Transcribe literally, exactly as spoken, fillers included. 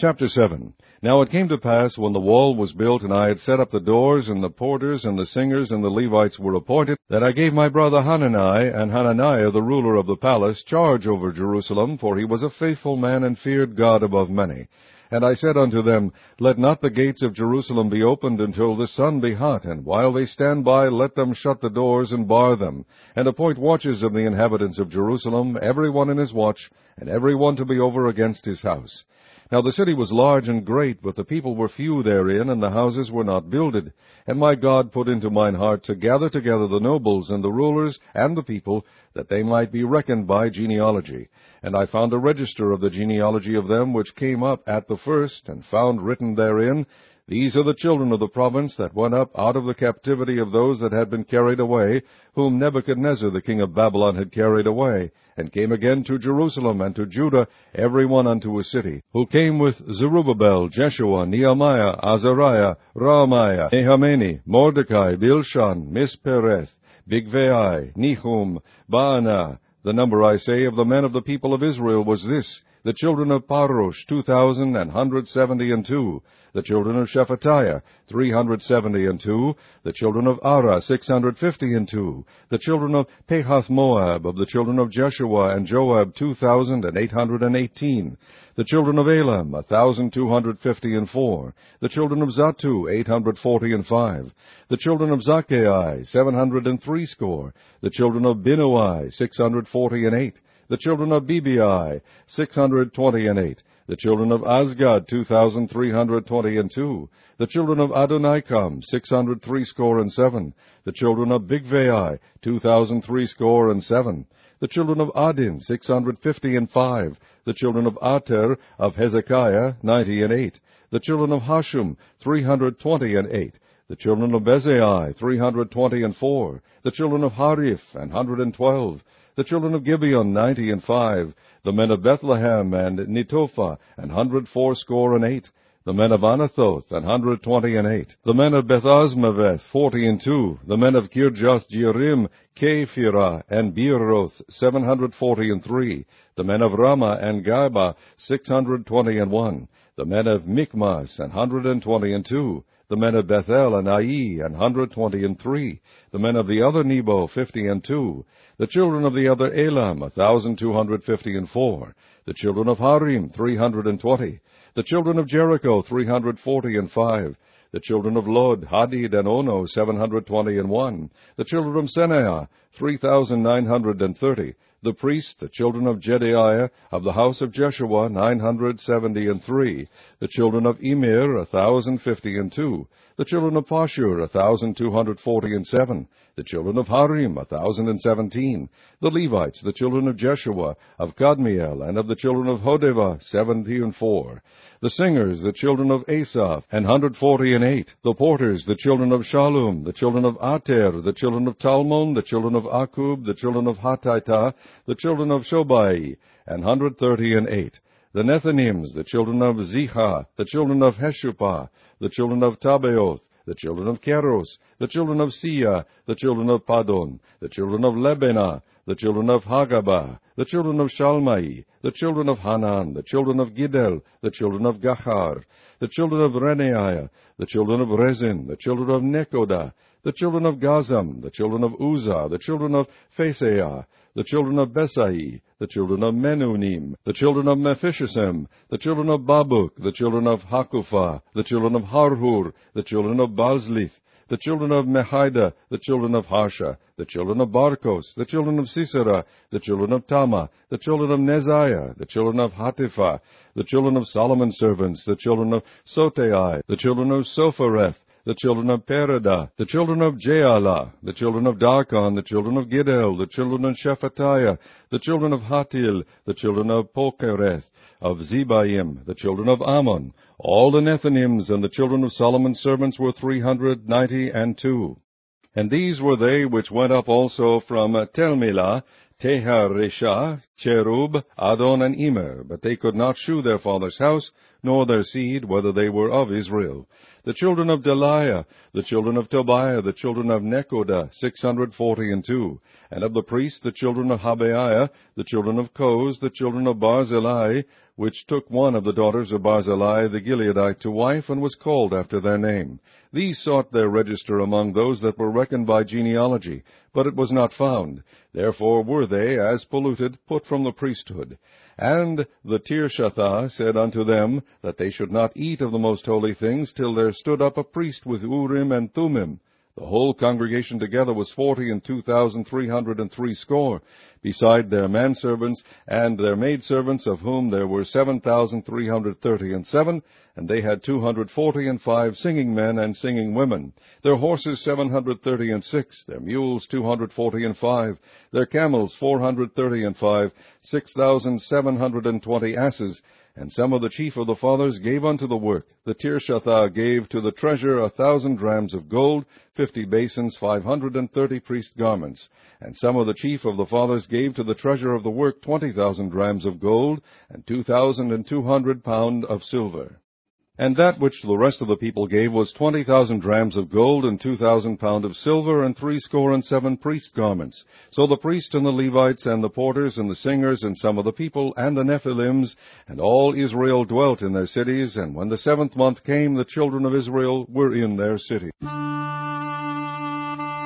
Chapter seven. Now it came to pass, when the wall was built, and I had set up the doors, and the porters, and the singers, and the Levites were appointed, that I gave my brother Hanani, and Hananiah the ruler of the palace, charge over Jerusalem, for he was a faithful man, and feared God above many. And I said unto them, Let not the gates of Jerusalem be opened until the sun be hot, and while they stand by, let them shut the doors and bar them, and appoint watches of the inhabitants of Jerusalem, every one in his watch, and every one to be over against his house. Now the city was large and great, but the people were few therein, and the houses were not builded. And my God put into mine heart to gather together the nobles and the rulers and the people, that they might be reckoned by genealogy. And I found a register of the genealogy of them which came up at the first, and found written therein, These are the children of the province that went up out of the captivity of those that had been carried away, whom Nebuchadnezzar the king of Babylon had carried away, and came again to Jerusalem and to Judah, every one unto a city, who came with Zerubbabel, Jeshua, Nehemiah, Azariah, Raamiah, Nahamani, Mordecai, Bilshan, Mispereth, Bigvai, Nehum, Baanah. The number, I say, of the men of the people of Israel was this: the children of Parosh, two thousand and hundred seventy and two; the children of Shephatiah, three hundred seventy and two; the children of Arah, six hundred fifty and two; the children of Pahath Moab, of the children of Jeshua and Joab, two thousand and eight hundred and eighteen; the children of Elam, a thousand two hundred fifty and four; the children of Zattu, eight hundred forty and five; the children of Zaccai, seven hundred and threescore; the children of Binnui, six hundred forty and eight; the children of Bebai, six hundred twenty and eight; the children of Azgad, two thousand three hundred twenty and two; the children of Adonikam, six hundred threescore and seven; the children of Bigvai, two thousand threescore and seven; the children of Adin, six hundred fifty and five; the children of Ater, of Hezekiah, ninety and eight; the children of Hashum, three hundred twenty and eight; the children of Bezai, three hundred twenty and four; the children of Hariph, an hundred and twelve; the children of Gibeon, ninety and five; the men of Bethlehem and Netophah, an hundred fourscore and eight; the men of Anathoth, an hundred twenty and eight; the men of Bethazmaveth, forty and two; the men of Kirjath Jearim, Kephirah, and Beeroth, seven hundred forty and three; the men of Ramah and Gaba, six hundred twenty and one; the men of Michmas, an hundred and twenty and two; the men of Bethel and Ai, an hundred twenty and three; the men of the other Nebo, fifty and two; the children of the other Elam, a thousand two hundred fifty and four; the children of Harim, three hundred and twenty; the children of Jericho, three hundred forty and five; the children of Lod, Hadid, and Ono, seven hundred twenty and one; the children of Senaiah, three thousand nine hundred and thirty; the priests, the children of Jedaiah, of the house of Jeshua, nine hundred seventy and three; the children of Emir, a thousand fifty and two; the children of Pashur, a thousand two hundred forty and seven; the children of Harim, a thousand and seventeen; the Levites, the children of Jeshua, of Kadmiel, and of the children of Hodeva, seventy and four; the singers, the children of Asaph, an hundred forty and eight; the porters, the children of Shallum, the children of Ater, the children of Talmon, the children of Akub, the children of Hatita, the children of Shobai, an hundred thirty and eight; the Nethinims, the children of Ziha, the children of Heshupah, the children of Tabaoth, the children of Keros, the children of Sia, the children of Padon, the children of Lebenah, the children of Hagabah, the children of Shalmai, the children of Hanan, the children of Giddel, the children of Gachar, the children of Renaiah, the children of Rezin, the children of Nekoda, the children of Gazam, the children of Uzzah, the children of Phaseah, the children of Besai, the children of Menunim, the children of Mephishisem, the children of Babuk, the children of Hakupha, the children of Harhur, the children of Balzlith, the children of Mehida, the children of Harsha, the children of Barkos, the children of Sisera, the children of Tama, the children of Neziah, the children of Hatipha, the children of Solomon's servants, the children of Sotai, the children of Sophareth, the children of Perida, the children of Jaala, the children of Darkon, the children of Giddel, the children of Shephatiah, the children of Hatil, the children of Pokereth, of Zebaim, the children of Ammon. All the Nethinims and the children of Solomon's servants were three hundred ninety and two. And these were they which went up also from Telmelah, Teharesha, Cherub, Adon, and Emer, but they could not shew their father's house, nor their seed, whether they were of Israel. The children of Deliah, the children of Tobiah, the children of Nekoda, six hundred forty and two. And of the priests, the children of Habaiah, the children of Koz, the children of Barzillai, which took one of the daughters of Barzillai the Gileadite to wife, and was called after their name. These sought their register among those that were reckoned by genealogy, but it was not found. Therefore were they, as polluted, put from the priesthood. And the Tirshatha said unto them, that they should not eat of the most holy things, till there stood up a priest with Urim and Thummim. The whole congregation together was forty and two thousand three hundred and three score, beside their manservants and their maidservants, of whom there were seven thousand three hundred thirty and seven, and they had two hundred forty and five singing men and singing women. Their horses seven hundred thirty and six, their mules two hundred forty and five, their camels four hundred thirty and five, six thousand seven hundred and twenty asses. And some of the chief of the fathers gave unto the work. The Tirshatha gave to the treasure a thousand drams of gold, fifty basins, five hundred and thirty priest garments. And some of the chief of the fathers gave to the treasure of the work twenty thousand drams of gold, and two thousand and two hundred pound of silver. And that which the rest of the people gave was twenty thousand drams of gold, and two thousand pound of silver, and threescore and seven priest garments. So the priests and the Levites, and the porters, and the singers, and some of the people, and the Nephilims, and all Israel dwelt in their cities, and when the seventh month came, the children of Israel were in their cities.